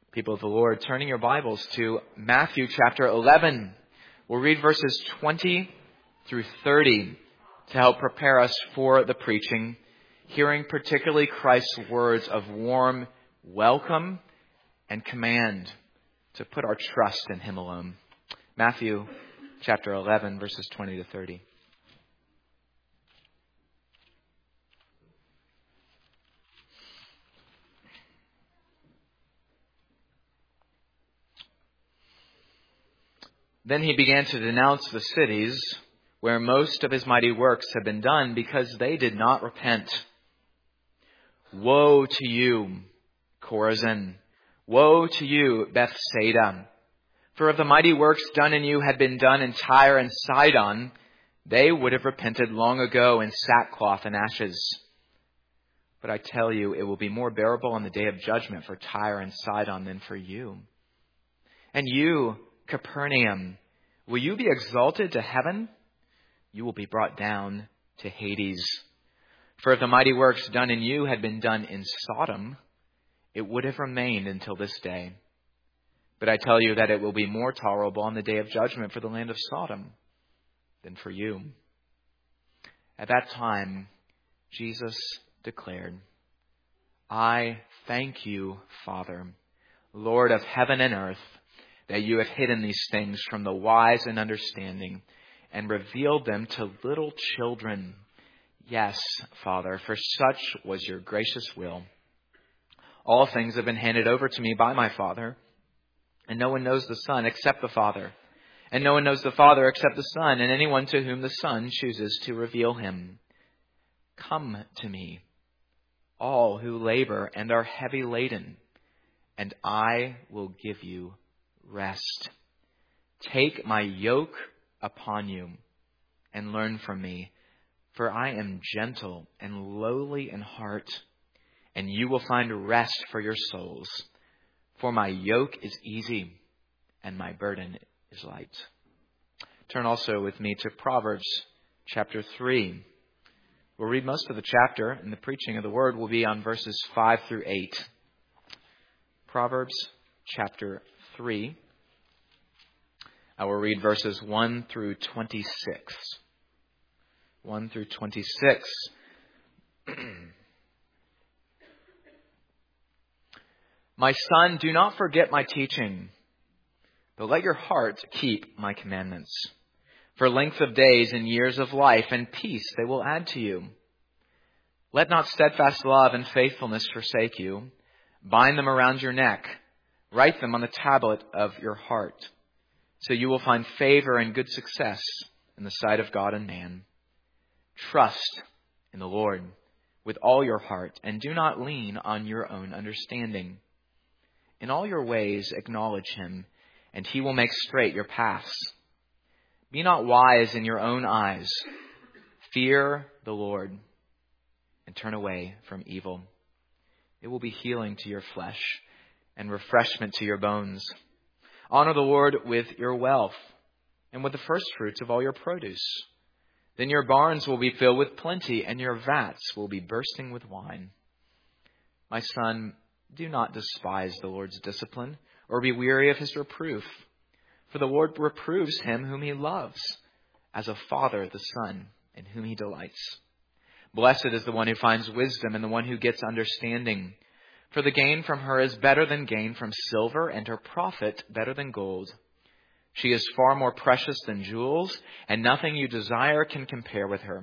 People of the Lord, turning your Bibles to Matthew chapter 11. We'll read verses 20 through 30 to help prepare us for the preaching, hearing particularly Christ's words of warm welcome and command to put our trust in Him alone. Matthew chapter 11, verses 20 to 30. Then he began to denounce the cities where most of his mighty works had been done because they did not repent. Woe to you, Chorazin! Woe to you, Bethsaida! For if the mighty works done in you had been done in Tyre and Sidon, they would have repented long ago in sackcloth and ashes. But I tell you, it will be more bearable on the day of judgment for Tyre and Sidon than for you. And you, Capernaum, will you be exalted to heaven? You will be brought down to Hades. For if the mighty works done in you had been done in Sodom, it would have remained until this day. But I tell you that it will be more tolerable on the day of judgment for the land of Sodom than for you. At that time, Jesus declared, I thank you, Father, Lord of heaven and earth, that you have hidden these things from the wise and understanding and revealed them to little children. Yes, Father, for such was your gracious will. All things have been handed over to me by my Father, and no one knows the Son except the Father, and no one knows the Father except the Son, and anyone to whom the Son chooses to reveal him. Come to me, all who labor and are heavy laden, and I will give you rest. Take my yoke upon you and learn from me, for I am gentle and lowly in heart, and you will find rest for your souls. For my yoke is easy and my burden is light. Turn also with me to Proverbs chapter 3. We'll read most of the chapter, and the preaching of the word will be on verses 5 through 8. Proverbs chapter 3. I will read verses 1 through 26. 1 through 26. My son, do not forget my teaching, but let your heart keep my commandments. For length of days and years of life and peace they will add to you. Let not steadfast love and faithfulness forsake you. Bind them around your neck. Write them on the tablet of your heart. So you will find favor and good success in the sight of God and man. Trust in the Lord with all your heart, and do not lean on your own understanding. In all your ways acknowledge him, and he will make straight your paths. Be not wise in your own eyes. Fear the Lord, and turn away from evil. It will be healing to your flesh and refreshment to your bones. Honor the Lord with your wealth and with the first fruits of all your produce. Then your barns will be filled with plenty, and your vats will be bursting with wine. My son, do not despise the Lord's discipline, or be weary of his reproof. For the Lord reproves him whom he loves, as a father the son in whom he delights. Blessed is the one who finds wisdom, and the one who gets understanding. For the gain from her is better than gain from silver, and her profit better than gold. She is far more precious than jewels, and nothing you desire can compare with her.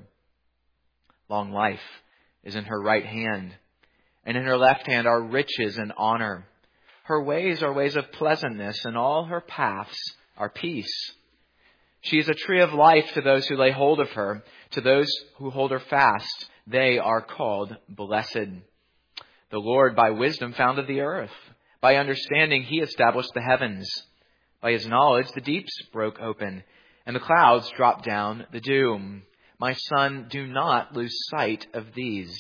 Long life is in her right hand, and in her left hand are riches and honor. Her ways are ways of pleasantness, and all her paths are peace. She is a tree of life to those who lay hold of her. To those who hold her fast, they are called blessed. The Lord by wisdom founded the earth. By understanding he established the heavens. By his knowledge the deeps broke open, and the clouds dropped down the dew. My son, do not lose sight of these.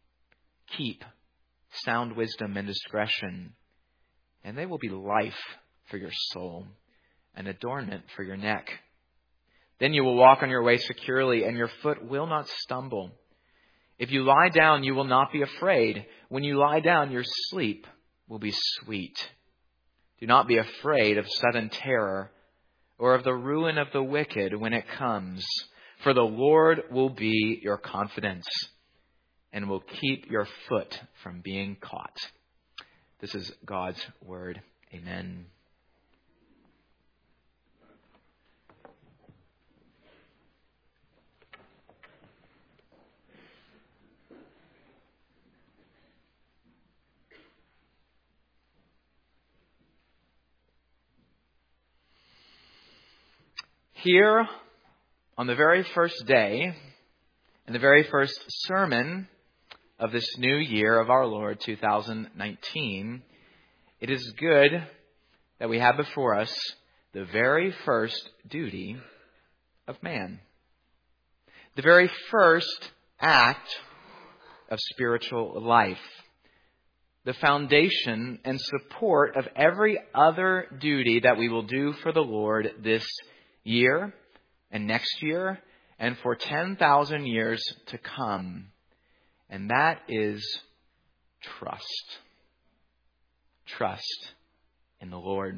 Keep sound wisdom and discretion, and they will be life for your soul, an adornment for your neck. Then you will walk on your way securely, and your foot will not stumble. If you lie down, you will not be afraid. When you lie down, your sleep will be sweet. Do not be afraid of sudden terror or of the ruin of the wicked when it comes, for the Lord will be your confidence and will keep your foot from being caught. This is God's word. Amen. Here, on the very first day, in the very first sermon of this new year of our Lord, 2019, it is good that we have before us the very first duty of man. The very first act of spiritual life. The foundation and support of every other duty that we will do for the Lord this year and next year and for 10,000 years to come. And that is trust. Trust in the Lord.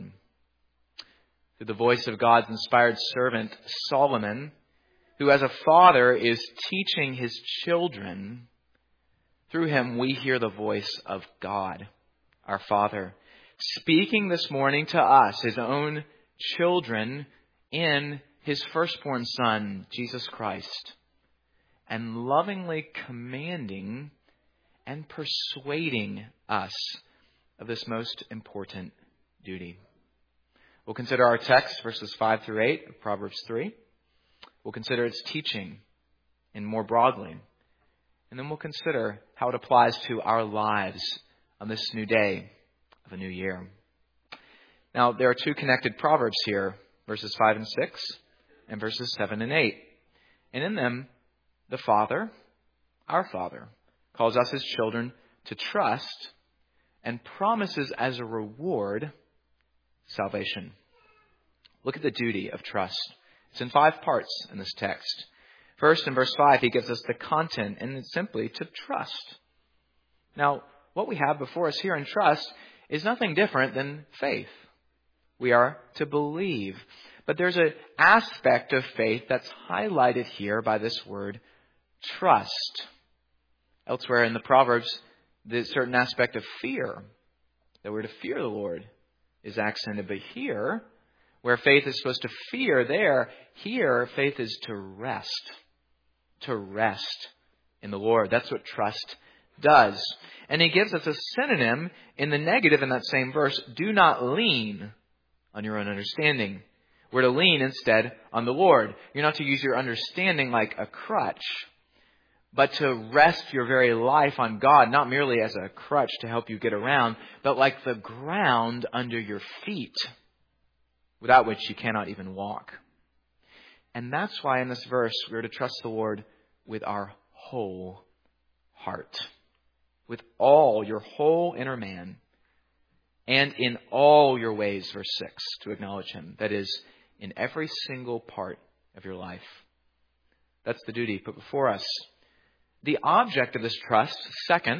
Through the voice of God's inspired servant Solomon, who as a father is teaching his children, through him we hear the voice of God, our Father, speaking this morning to us, his own children, in his firstborn Son, Jesus Christ, and lovingly commanding and persuading us of this most important duty. We'll consider our text, verses 5 through 8 of Proverbs 3. We'll consider its teaching and more broadly. And then we'll consider how it applies to our lives on this new day of a new year. Now, there are two connected proverbs here, verses 5 and 6, and verses 7 and 8. And in them, the Father, our Father, calls us as children to trust and promises as a reward salvation. Look at the duty of trust. It's in 5 parts in this text. First, in verse 5, he gives us the content, and it's simply to trust. Now, what we have before us here in trust is nothing different than faith. We are to believe. But there's an aspect of faith that's highlighted here by this word, trust. Elsewhere in the Proverbs, there's a certain aspect of fear. That we're to fear the Lord is accented. But here, where faith is supposed to fear, here faith is to rest. To rest in the Lord. That's what trust does. And he gives us a synonym in the negative in that same verse. Do not lean on your own understanding. We're to lean instead on the Lord. You're not to use your understanding like a crutch, but to rest your very life on God, not merely as a crutch to help you get around, but like the ground under your feet, without which you cannot even walk. And that's why in this verse we're to trust the Lord with our whole heart, with all your whole inner man, and in all your ways, verse 6, to acknowledge him. That is, in every single part of your life. That's the duty put before us. The object of this trust, second,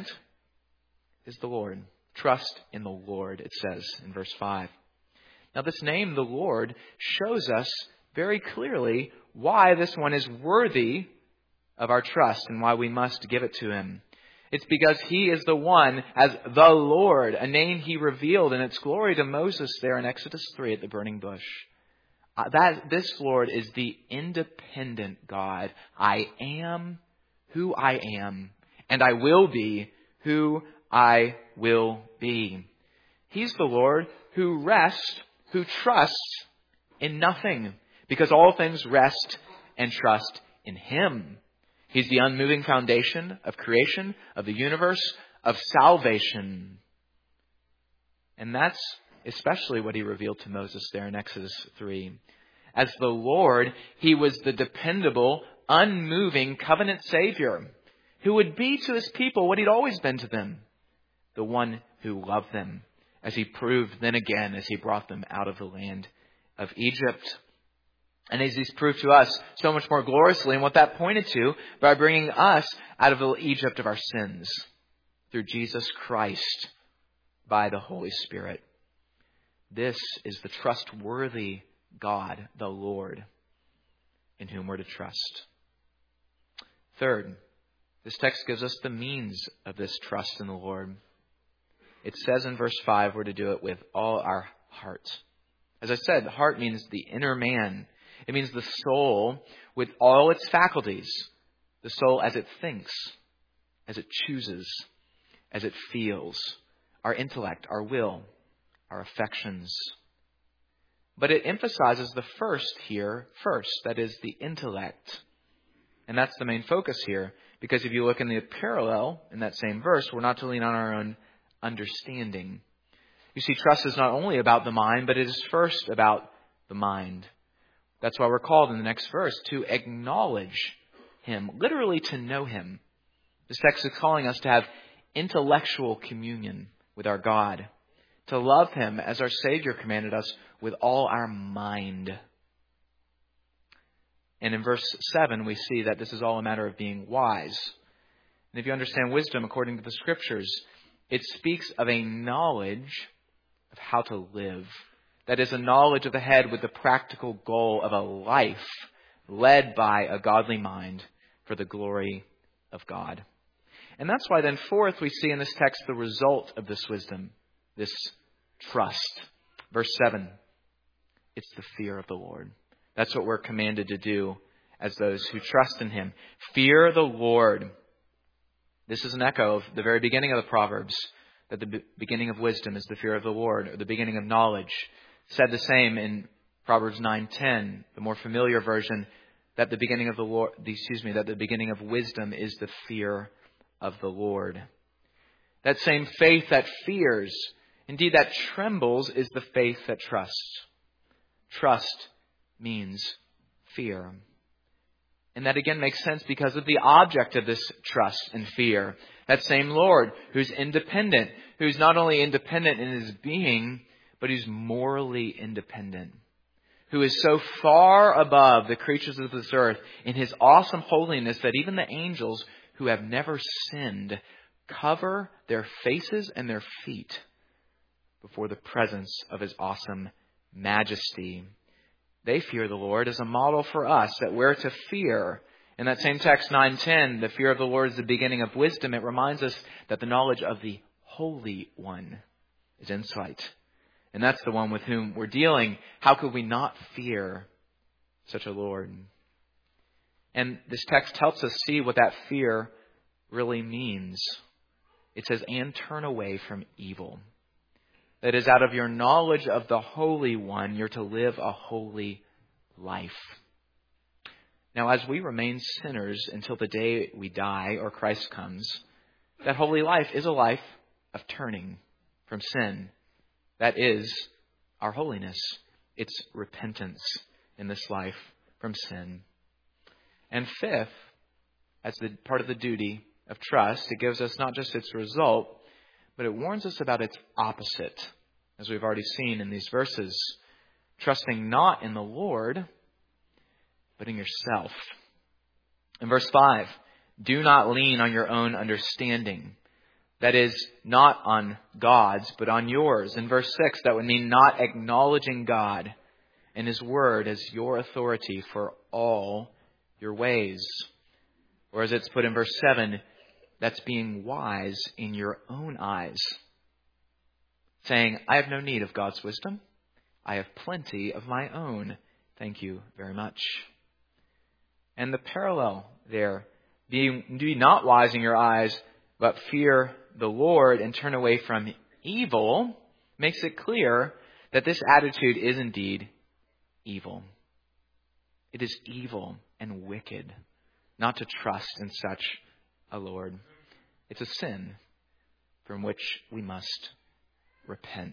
is the Lord. Trust in the Lord, it says in verse 5. Now this name, the Lord, shows us very clearly why this one is worthy of our trust and why we must give it to him. It's because he is the one as the Lord, a name he revealed in its glory to Moses there in Exodus 3 at the burning bush. This Lord is the independent God. I am who I am, and I will be who I will be. He's the Lord who rests, who trusts in nothing, because all things rest and trust in him. He's the unmoving foundation of creation, of the universe, of salvation. And that's especially what he revealed to Moses there in Exodus 3. As the Lord, he was the dependable, unmoving covenant Savior who would be to his people what he'd always been to them, the one who loved them, as he proved then again as he brought them out of the land of Egypt. And as he's proved to us so much more gloriously, and what that pointed to by bringing us out of the Egypt of our sins through Jesus Christ by the Holy Spirit. This is the trustworthy God, the Lord, in whom we're to trust. Third, this text gives us the means of this trust in the Lord. It says in verse 5 we're to do it with all our heart. As I said, the heart means the inner man. It means the soul with all its faculties. The soul as it thinks, as it chooses, as it feels. Our intellect, our will, our affections. But it emphasizes the first here first, that is the intellect. And that's the main focus here, because if you look in the parallel in that same verse, we're not to lean on our own understanding. You see, trust is not only about the mind, but it is first about the mind. That's why we're called in the next verse to acknowledge Him, literally to know Him. This text is calling us to have intellectual communion with our God, to love Him as our Savior commanded us with all our mind. And in verse 7, we see that this is all a matter of being wise. And if you understand wisdom according to the Scriptures, it speaks of a knowledge of how to live. That is, a knowledge of the head with the practical goal of a life led by a godly mind for the glory of God. And that's why then fourth, we see in this text the result of this wisdom, this trust. Verse 7, it's the fear of the Lord. That's what we're commanded to do as those who trust in Him. Fear the Lord. This is an echo of the very beginning of the Proverbs, that the beginning of wisdom is the fear of the Lord, or the beginning of knowledge. Said the same in Proverbs 9:10, the more familiar version, that the beginning of that the beginning of wisdom is the fear of the Lord. That same faith that fears, indeed that trembles, is the faith that trusts. Trust means fear. And that again makes sense because of the object of this trust and fear. That same Lord who's independent, who's not only independent in His being, but who's morally independent. Who is so far above the creatures of this earth in His awesome holiness that even the angels who have never sinned cover their faces and their feet before the presence of His awesome majesty. They fear the Lord as a model for us that we're to fear. In that same text, 9:10, the fear of the Lord is the beginning of wisdom. It reminds us that the knowledge of the Holy One is insight. And that's the one with whom we're dealing. How could we not fear such a Lord? And this text helps us see what that fear really means. It says, and turn away from evil. That is, out of your knowledge of the Holy One, you're to live a holy life. Now, as we remain sinners until the day we die or Christ comes, that holy life is a life of turning from sin. That is our holiness. It's repentance in this life from sin. And fifth, as the part of the duty of trust, it gives us not just its result, but it warns us about its opposite, as we've already seen in these verses. Trusting not in the Lord, but in yourself. In verse 5, do not lean on your own understanding. That is, not on God's, but on yours. In verse 6, that would mean not acknowledging God and His Word as your authority for all your ways. Or as it's put in verse 7, that's being wise in your own eyes. Saying, I have no need of God's wisdom. I have plenty of my own. Thank you very much. And the parallel there, be not wise in your eyes, but fear the Lord and turn away from evil, makes it clear that this attitude is indeed evil. It is evil and wicked not to trust in such a Lord. It's a sin from which we must repent.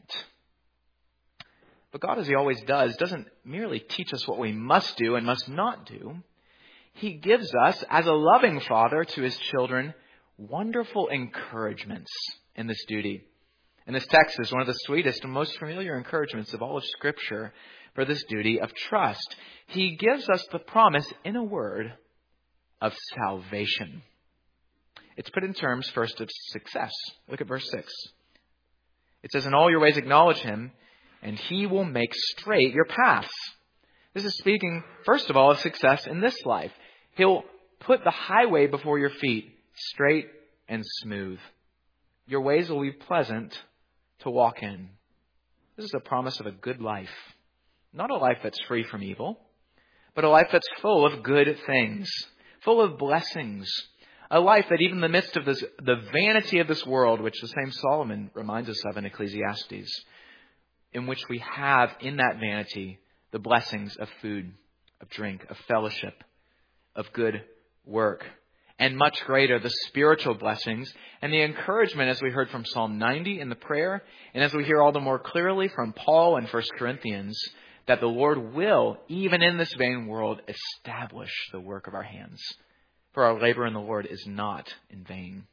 But God, as He always does, doesn't merely teach us what we must do and must not do. He gives us, as a loving Father to His children, wonderful encouragements in this duty. And this text is one of the sweetest and most familiar encouragements of all of Scripture for this duty of trust. He gives us the promise, in a word, of salvation. It's put in terms first of success. Look at verse 6. It says, in all your ways acknowledge Him, and He will make straight your paths. This is speaking, first of all, of success in this life. He'll put the highway before your feet, straight and smooth. Your ways will be pleasant to walk in. This is a promise of a good life. Not a life that's free from evil, but a life that's full of good things, full of blessings. A life that even in the midst of the vanity of this world, which the same Solomon reminds us of in Ecclesiastes, in which we have in that vanity the blessings of food, of drink, of fellowship, of good work, and much greater, the spiritual blessings and the encouragement, as we heard from Psalm 90 in the prayer, and as we hear all the more clearly from Paul in 1 Corinthians, that the Lord will, even in this vain world, establish the work of our hands. For our labor in the Lord is not in vain.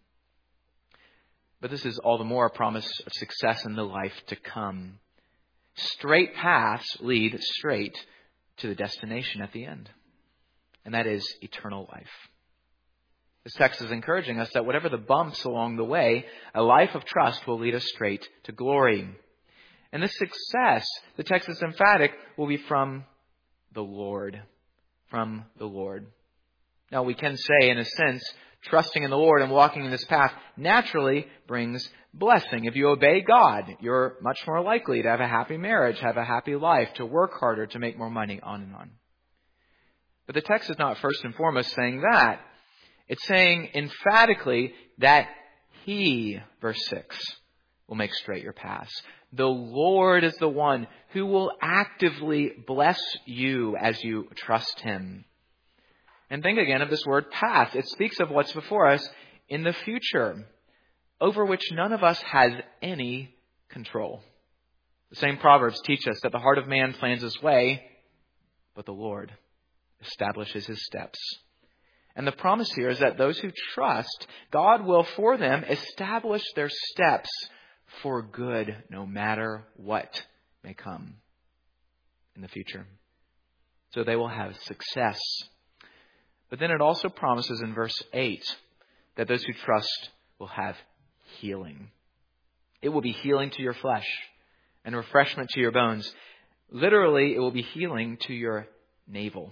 But this is all the more a promise of success in the life to come. Straight paths lead straight to the destination at the end, and that is eternal life. This text is encouraging us that whatever the bumps along the way, a life of trust will lead us straight to glory. And this success, the text is emphatic, will be from the Lord. From the Lord. Now we can say, in a sense, trusting in the Lord and walking in this path naturally brings blessing. If you obey God, you're much more likely to have a happy marriage, have a happy life, to work harder, to make more money, on and on. But the text is not first and foremost saying that. It's saying emphatically that He, verse 6, will make straight your paths. The Lord is the one who will actively bless you as you trust Him. And think again of this word path. It speaks of what's before us in the future, over which none of us has any control. The same Proverbs teach us that the heart of man plans his way, but the Lord establishes his steps. And the promise here is that those who trust, God will for them establish their steps for good, no matter what may come in the future. So they will have success. But then it also promises in verse 8 that those who trust will have healing. It will be healing to your flesh and refreshment to your bones. Literally, it will be healing to your navel.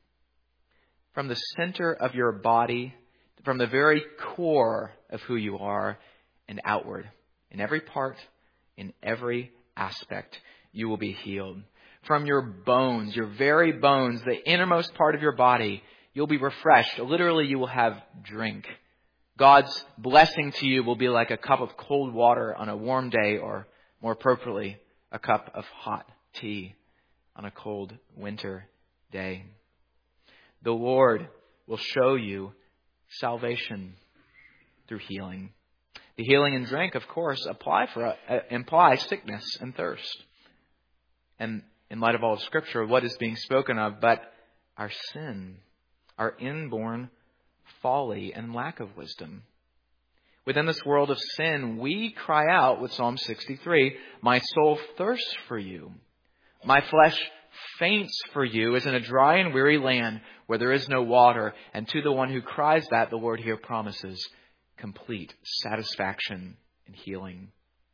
From the center of your body, from the very core of who you are, and outward. In every part, in every aspect, you will be healed. From your bones, your very bones, the innermost part of your body, you'll be refreshed. Literally, you will have drink. God's blessing to you will be like a cup of cold water on a warm day, or more appropriately, a cup of hot tea on a cold winter day. The Lord will show you salvation through healing. The healing and drink, of course, imply sickness and thirst. And in light of all of Scripture, what is being spoken of but our sin, our inborn folly and lack of wisdom. Within this world of sin, we cry out with Psalm 63, "My soul thirsts for you. My flesh faints for you as in a dry and weary land where there is no water." And to the one who cries that, the Lord here promises complete satisfaction and healing.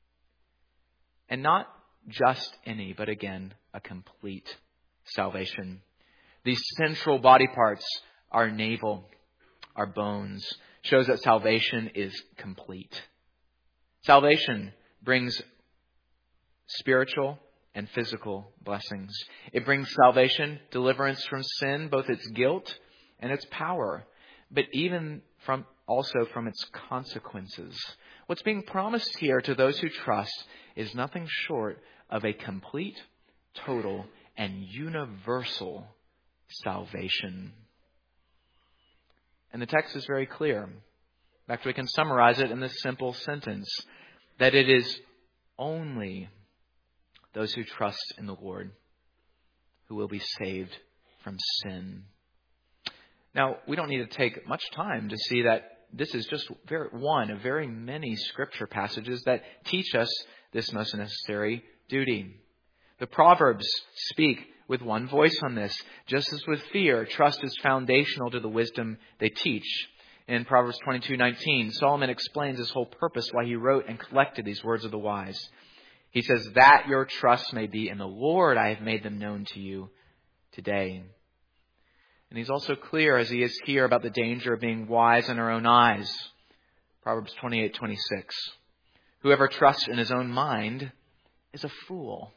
And not just any, but again, a complete salvation. These central body parts, our navel, our bones, shows that salvation is complete. Salvation brings spiritual and physical blessings. It brings salvation, deliverance from sin, both its guilt and its power, but even also from its consequences. What's being promised here to those who trust is nothing short of a complete, total, and universal salvation. And the text is very clear. In fact, we can summarize it in this simple sentence, that it is only those who trust in the Lord who will be saved from sin. Now, we don't need to take much time to see that this is just one of very many Scripture passages that teach us this most necessary duty. The Proverbs speak with one voice on this. Just as with fear, trust is foundational to the wisdom they teach. In Proverbs 22:19, Solomon explains his whole purpose why he wrote and collected these words of the wise. He says, that your trust may be in the Lord, I have made them known to you today. And he's also clear, as he is here, about the danger of being wise in our own eyes. Proverbs 28:26. Whoever trusts in his own mind is a fool,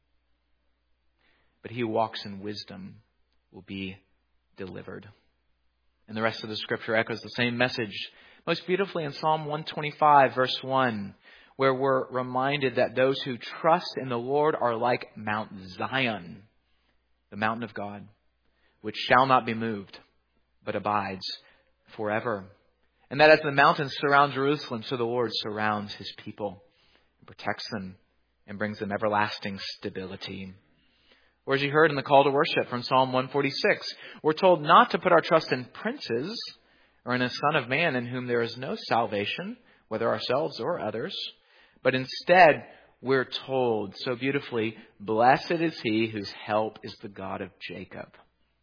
but he who walks in wisdom will be delivered. And the rest of the scripture echoes the same message, most beautifully in Psalm 125, verse 1, where we're reminded that those who trust in the Lord are like Mount Zion, the mountain of God, which shall not be moved, but abides forever. And that as the mountains surround Jerusalem, so the Lord surrounds his people and protects them and brings them everlasting stability. Or as you heard in the call to worship from Psalm 146, we're told not to put our trust in princes or in a son of man in whom there is no salvation, whether ourselves or others, but instead we're told so beautifully, blessed is he whose help is the God of Jacob,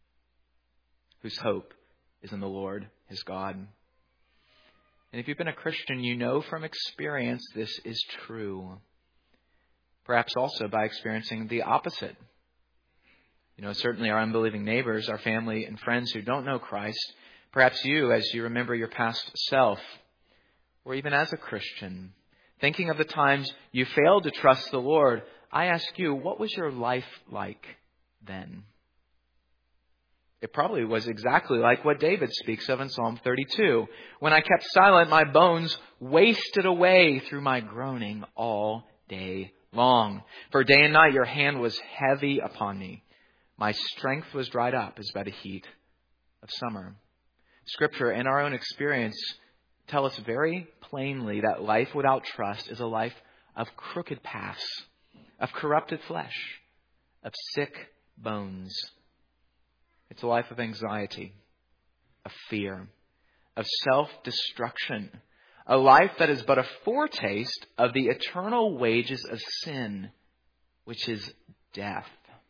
whose hope is in the Lord his God. And if you've been a Christian, you know from experience this is true. Perhaps also by experiencing the opposite. You know, certainly our unbelieving neighbors, our family and friends who don't know Christ, perhaps you, as you remember your past self, or even as a Christian, thinking of the times you failed to trust the Lord, I ask you, what was your life like then? It probably was exactly like what David speaks of in Psalm 32. When I kept silent, my bones wasted away through my groaning all day long. For day and night your hand was heavy upon me. My strength was dried up as by the heat of summer. Scripture and our own experience tell us very plainly that life without trust is a life of crooked paths, of corrupted flesh, of sick bones. It's a life of anxiety, of fear, of self-destruction, a life that is but a foretaste of the eternal wages of sin, which is death.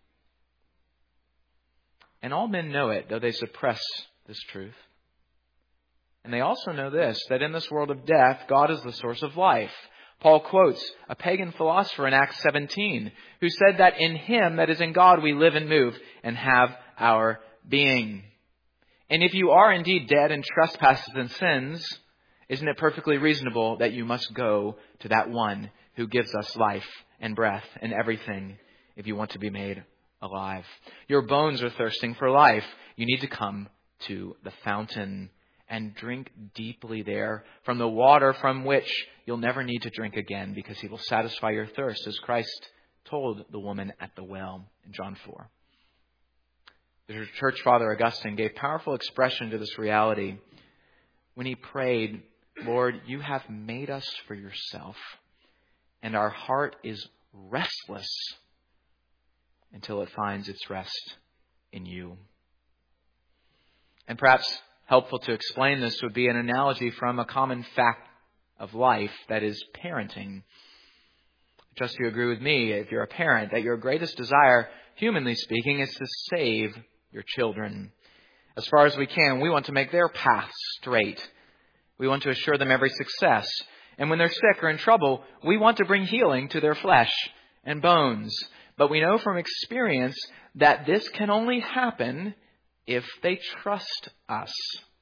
And all men know it, though they suppress this truth. And they also know this, that in this world of death, God is the source of life. Paul quotes a pagan philosopher in Acts 17, who said that in him, that is in God, we live and move and have our being. And if you are indeed dead in trespasses and sins, isn't it perfectly reasonable that you must go to that one who gives us life and breath and everything if you want to be made alive? Your bones are thirsting for life. You need to come to the fountain and drink deeply there from the water from which you'll never need to drink again, because he will satisfy your thirst, as Christ told the woman at the well in John 4. The church father Augustine gave powerful expression to this reality when he prayed, Lord, you have made us for yourself, and our heart is restless until it finds its rest in you. And perhaps helpful to explain this would be an analogy from a common fact of life, that is parenting. I trust you agree with me, if you're a parent, that your greatest desire, humanly speaking, is to save your children. As far as we can, we want to make their path straight. We want to assure them every success. And when they're sick or in trouble, we want to bring healing to their flesh and bones. But we know from experience that this can only happen if they trust us.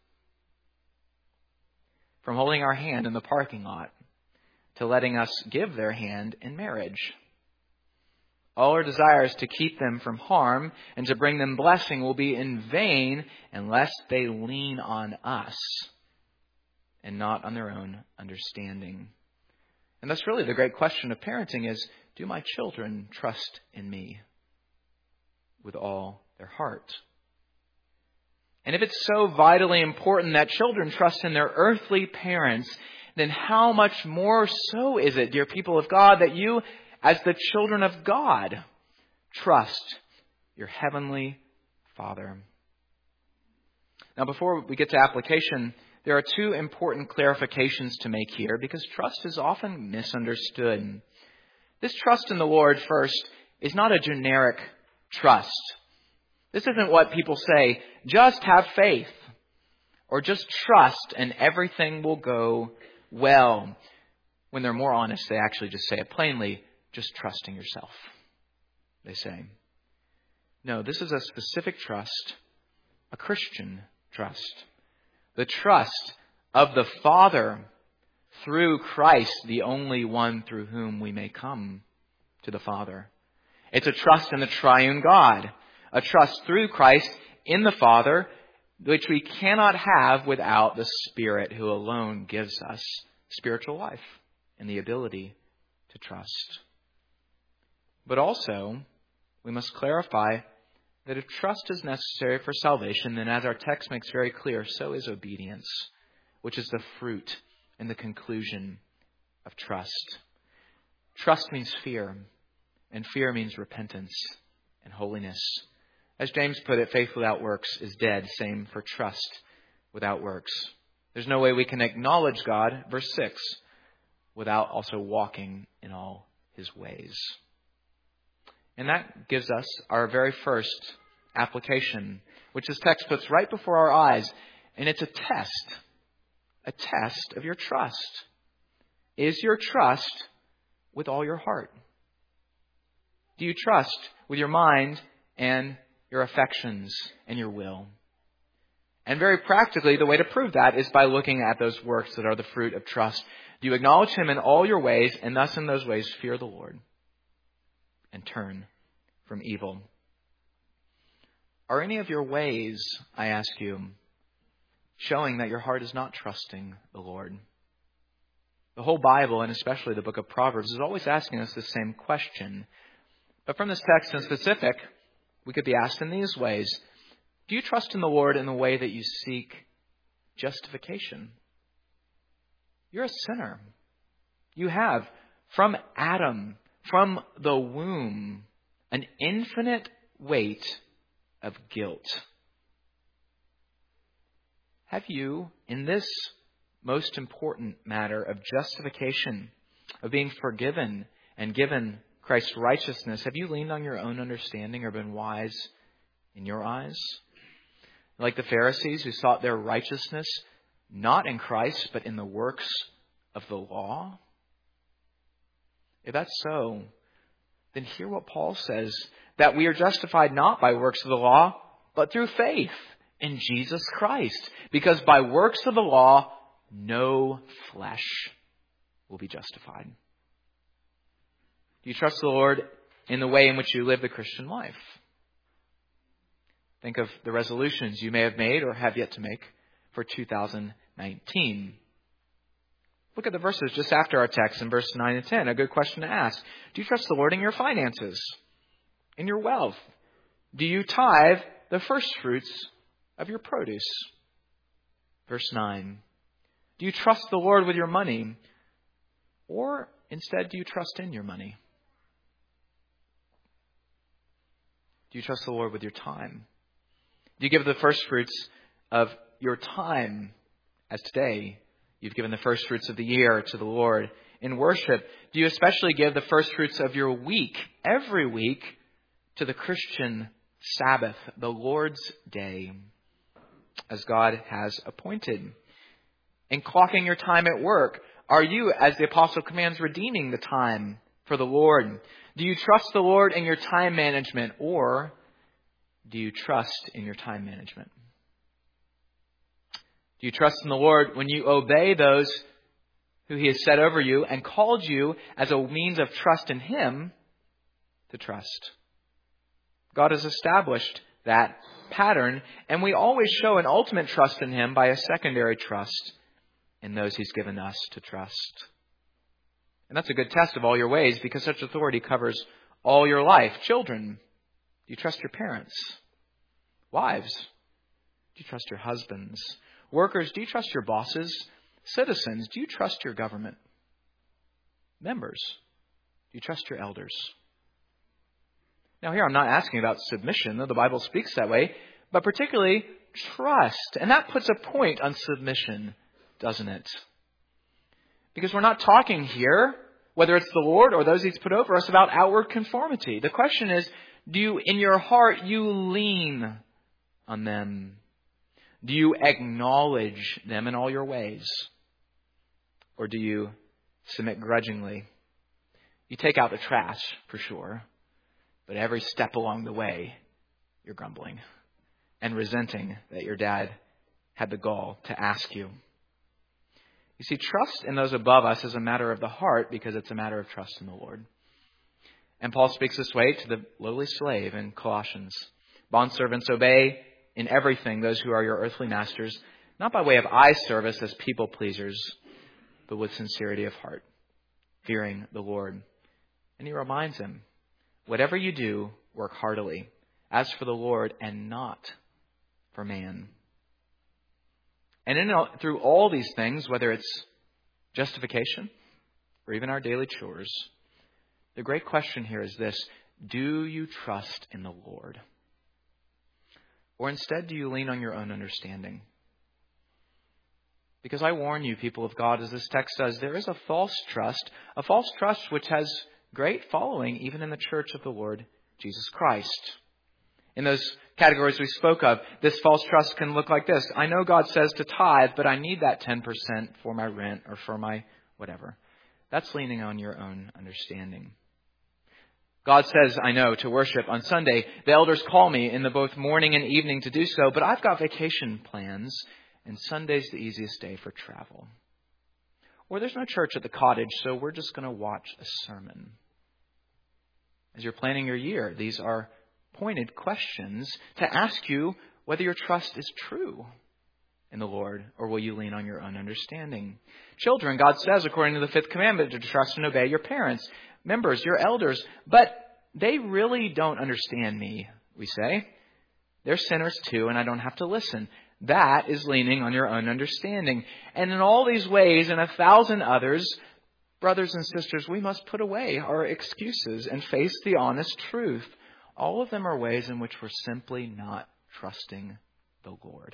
From holding our hand in the parking lot to letting us give their hand in marriage. All our desires to keep them from harm and to bring them blessing will be in vain unless they lean on us and not on their own understanding. And that's really the great question of parenting is, do my children trust in me with all their heart? And if it's so vitally important that children trust in their earthly parents, then how much more so is it, dear people of God, that you, as the children of God, trust your heavenly Father. Now, before we get to application, there are two important clarifications to make here, because trust is often misunderstood. This trust in the Lord, first, is not a generic trust. This isn't what people say, just have faith, or just trust and everything will go well. When they're more honest, they actually just say it plainly, just trusting yourself, they say. No, this is a specific trust, a Christian trust. The trust of the Father through Christ, the only one through whom we may come to the Father. It's a trust in the triune God, a trust through Christ in the Father, which we cannot have without the Spirit, who alone gives us spiritual life and the ability to trust. But also, we must clarify that if trust is necessary for salvation, then as our text makes very clear, so is obedience, which is the fruit and the conclusion of trust. Trust means fear, and fear means repentance and holiness. As James put it, faith without works is dead. Same for trust without works. There's no way we can acknowledge God, verse 6, without also walking in all his ways. And that gives us our very first application, which this text puts right before our eyes. And it's a test of your trust. Is your trust with all your heart? Do you trust with your mind and your affections and your will? And very practically, the way to prove that is by looking at those works that are the fruit of trust. Do you acknowledge him in all your ways, and thus in those ways fear the Lord and turn from evil? Are any of your ways, I ask you, showing that your heart is not trusting the Lord? The whole Bible, and especially the book of Proverbs, is always asking us the same question. But from this text in specific, we could be asked in these ways. Do you trust in the Lord in the way that you seek justification? You're a sinner. You have, from Adam, from the womb, an infinite weight of guilt. Have you, in this most important matter of justification, of being forgiven and given Christ's righteousness, have you leaned on your own understanding or been wise in your eyes? Like the Pharisees who sought their righteousness not in Christ, but in the works of the law? If that's so, then hear what Paul says, that we are justified not by works of the law, but through faith in Jesus Christ. Because by works of the law, no flesh will be justified. Do you trust the Lord in the way in which you live the Christian life? Think of the resolutions you may have made or have yet to make for 2019. Look at the verses just after our text in verse 9 and 10. A good question to ask. Do you trust the Lord in your finances, in your wealth? Do you tithe the first fruits of your produce? Verse 9. Do you trust the Lord with your money? Or instead, do you trust in your money? Do you trust the Lord with your time? Do you give the first fruits of your time, as today you've given the first fruits of the year to the Lord in worship? Do you especially give the first fruits of your week, every week, to the Christian Sabbath, the Lord's Day, as God has appointed? In clocking your time at work, are you, as the apostle commands, redeeming the time for the Lord? Do you trust the Lord in your time management, or do you trust in your time management? Do you trust in the Lord when you obey those who he has set over you and called you as a means of trust in him to trust? God has established that pattern, and we always show an ultimate trust in him by a secondary trust in those he's given us to trust. And that's a good test of all your ways, because such authority covers all your life. Children, do you trust your parents? Wives, do you trust your husbands? Workers, do you trust your bosses? Citizens, do you trust your government? Members, do you trust your elders? Now here I'm not asking about submission, though the Bible speaks that way, but particularly trust. And that puts a point on submission, doesn't it? Because we're not talking here, whether it's the Lord or those he's put over us, about outward conformity. The question is, do you, in your heart, you lean on them? Do you acknowledge them in all your ways? Or do you submit grudgingly? You take out the trash, for sure. But every step along the way, you're grumbling and resenting that your dad had the gall to ask you. You see, trust in those above us is a matter of the heart because it's a matter of trust in the Lord. And Paul speaks this way to the lowly slave in Colossians. Bondservants, obey in everything those who are your earthly masters, not by way of eye service as people pleasers, but with sincerity of heart, fearing the Lord. And he reminds him, whatever you do, work heartily, as for the Lord and not for man. And through all these things, whether it's justification or even our daily chores, the great question here is this: do you trust in the Lord? Or instead, do you lean on your own understanding? Because I warn you, people of God, as this text says, there is a false trust which has great following even in the church of the Lord Jesus Christ. In those categories we spoke of, this false trust can look like this. I know God says to tithe, but I need that 10% for my rent or for my whatever. That's leaning on your own understanding. God says, I know, to worship on Sunday. The elders call me in the both morning and evening to do so, but I've got vacation plans, and Sunday's the easiest day for travel. Or there's no church at the cottage, so we're just going to watch a sermon. As you're planning your year, these are pointed questions to ask you whether your trust is true in the Lord, or will you lean on your own understanding? Children, God says, according to the 5th commandment, to trust and obey your parents, members, your elders, but they really don't understand me, we say. They're sinners too, and I don't have to listen. That is leaning on your own understanding. And in all these ways and 1,000 others, brothers and sisters, we must put away our excuses and face the honest truth. All of them are ways in which we're simply not trusting the Lord.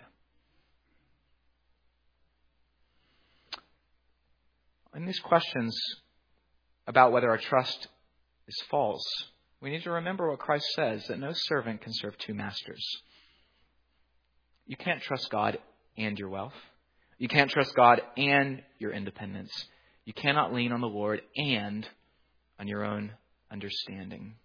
In these questions about whether our trust is false, we need to remember what Christ says, that no servant can serve two masters. You can't trust God and your wealth. You can't trust God and your independence. You cannot lean on the Lord and on your own understanding.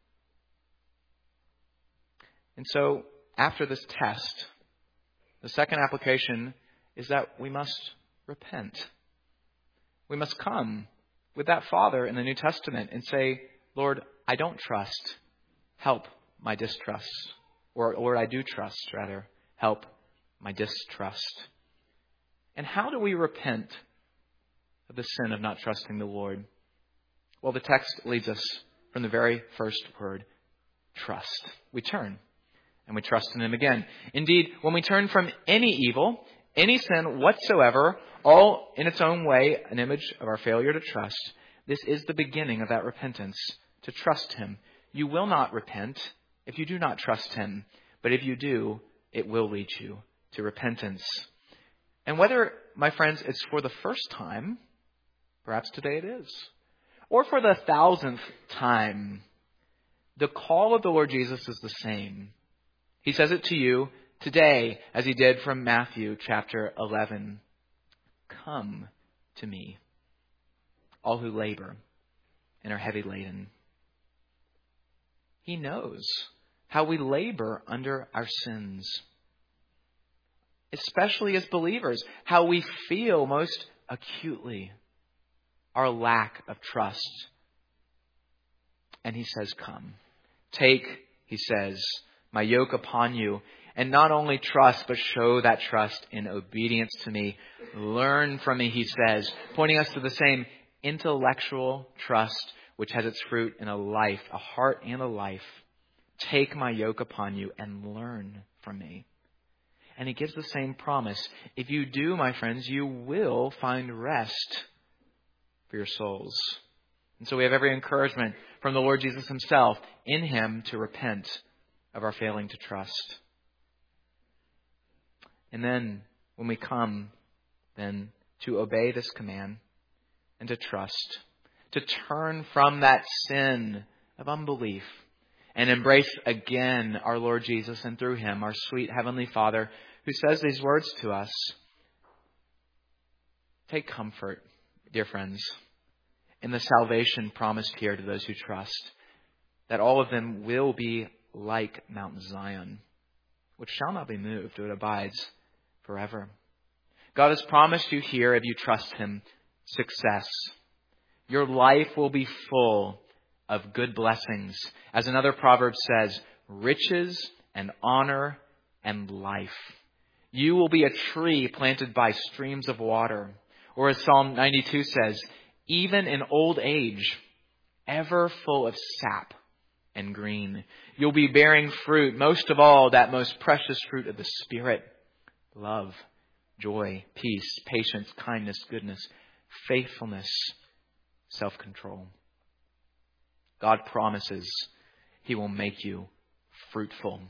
And so, after this test, the second application is that we must repent. We must come with that father in the New Testament and say, Lord, I don't trust. Help my distrust. Or, Lord, I do trust, rather. Help my distrust. And how do we repent of the sin of not trusting the Lord? Well, the text leads us from the very first word, trust. We turn. And we trust in Him again. Indeed, when we turn from any evil, any sin whatsoever, all in its own way, an image of our failure to trust, this is the beginning of that repentance, to trust Him. You will not repent if you do not trust Him. But if you do, it will lead you to repentance. And whether, my friends, it's for the first time, perhaps today it is, or for the 1,000th time, the call of the Lord Jesus is the same. He says it to you today, as He did from Matthew chapter 11. Come to me, all who labor and are heavy laden. He knows how we labor under our sins, especially as believers, how we feel most acutely our lack of trust. And He says, come. Take, He says, my yoke upon you, and not only trust, but show that trust in obedience to me. Learn from me, He says, pointing us to the same intellectual trust which has its fruit in a life, a heart and a life. Take my yoke upon you and learn from me. And He gives the same promise. If you do, my friends, you will find rest for your souls. And so we have every encouragement from the Lord Jesus Himself in Him to repent of our failing to trust. And then when we come then to obey this command and to trust, to turn from that sin of unbelief and embrace again our Lord Jesus, and through Him our sweet Heavenly Father, who says these words to us. Take comfort, dear friends, in the salvation promised here to those who trust, that all of them will be like Mount Zion, which shall not be moved, it abides forever. God has promised you here, if you trust Him, success. Your life will be full of good blessings. As another proverb says, riches and honor and life. You will be a tree planted by streams of water. Or as Psalm 92 says, even in old age, ever full of sap and green. You'll be bearing fruit, most of all, that most precious fruit of the Spirit. Love, joy, peace, patience, kindness, goodness, faithfulness, self-control. God promises He will make you fruitful.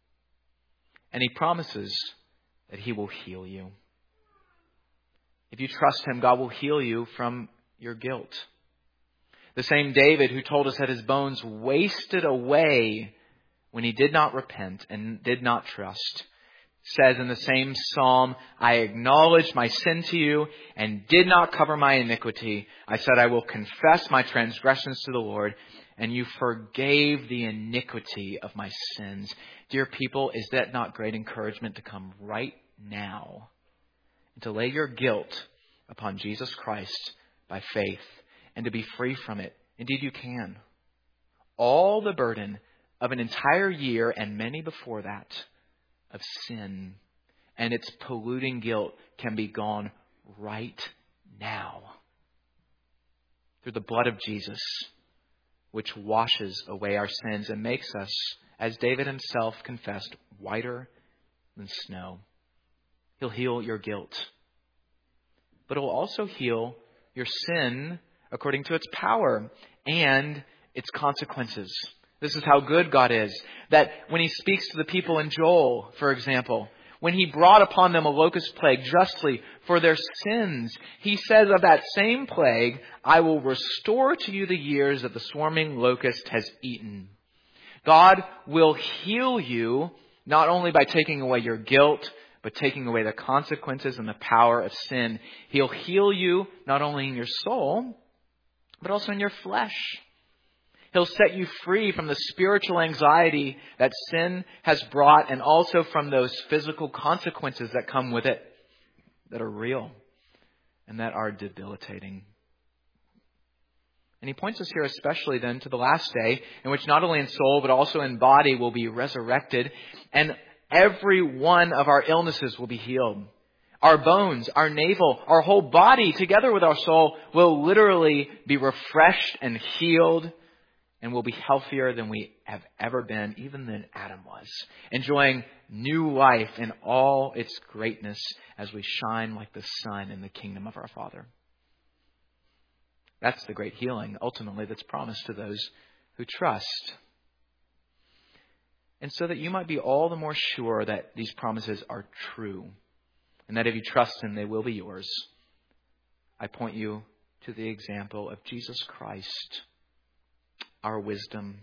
And He promises that He will heal you. If you trust Him, God will heal you from your guilt. The same David who told us that his bones wasted away when he did not repent and did not trust, says in the same psalm, I acknowledged my sin to you and did not cover my iniquity. I said, I will confess my transgressions to the Lord, and you forgave the iniquity of my sins. Dear people, is that not great encouragement to come right now and to lay your guilt upon Jesus Christ by faith and to be free from it? Indeed, you can. All the burden of an entire year and many before that of sin and its polluting guilt can be gone right now through the blood of Jesus, which washes away our sins and makes us, as David himself confessed, whiter than snow. He'll heal your guilt, but He'll also heal your sin according to its power and its consequences. This is how good God is. That when He speaks to the people in Joel, for example, when He brought upon them a locust plague justly for their sins, He says of that same plague, I will restore to you the years that the swarming locust has eaten. God will heal you not only by taking away your guilt, but taking away the consequences and the power of sin. He'll heal you not only in your soul, but also in your flesh. He'll set you free from the spiritual anxiety that sin has brought and also from those physical consequences that come with it that are real and that are debilitating. And He points us here especially then to the last day in which not only in soul but also in body will be resurrected, and every one of our illnesses will be healed. Our bones, our navel, our whole body together with our soul will literally be refreshed and healed, and will be healthier than we have ever been, even than Adam was, enjoying new life in all its greatness as we shine like the sun in the kingdom of our Father. That's the great healing, ultimately, that's promised to those who trust. And so that you might be all the more sure that these promises are true, and that if you trust Him, they will be yours, I point you to the example of Jesus Christ, our wisdom.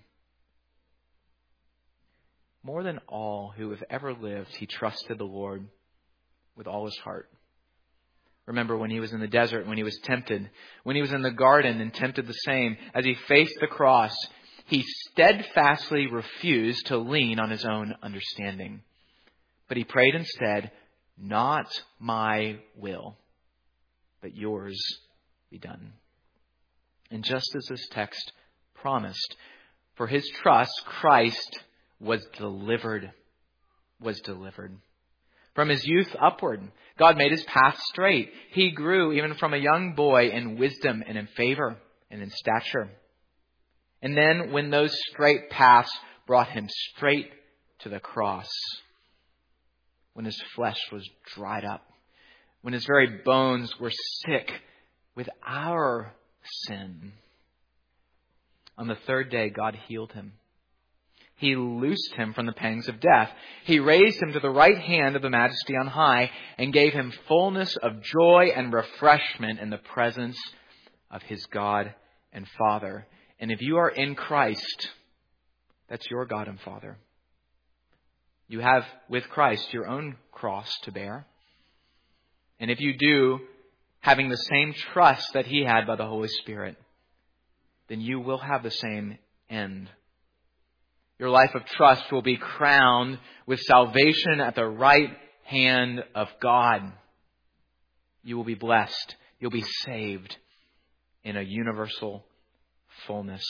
More than all who have ever lived, He trusted the Lord with all His heart. Remember when He was in the desert, when He was tempted, when He was in the garden and tempted the same, as He faced the cross, He steadfastly refused to lean on His own understanding. But He prayed instead, not my will, but yours be done. And just as this text promised, for His trust, Christ was delivered. From His youth upward, God made His path straight. He grew even from a young boy in wisdom and in favor and in stature. And then when those straight paths brought Him straight to the cross, when His flesh was dried up, when His very bones were sick with our sin, on the third day, God healed Him. He loosed Him from the pangs of death. He raised Him to the right hand of the Majesty on high and gave Him fullness of joy and refreshment in the presence of His God and Father. And if you are in Christ, that's your God and Father. You have with Christ your own cross to bear. And if you do, having the same trust that He had by the Holy Spirit, then you will have the same end. Your life of trust will be crowned with salvation at the right hand of God. You will be blessed. You'll be saved in a universal fullness.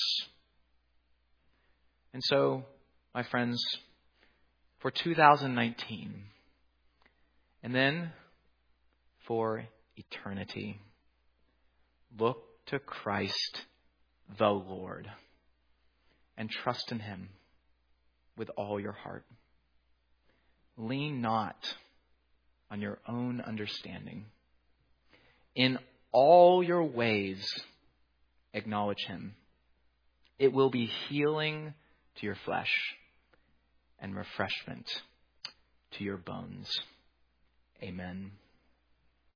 And so, my friends, for 2019, and then for eternity, look to Christ the Lord and trust in Him with all your heart. Lean not on your own understanding. In all your ways, acknowledge Him. It will be healing to your flesh and refreshment to your bones. Amen.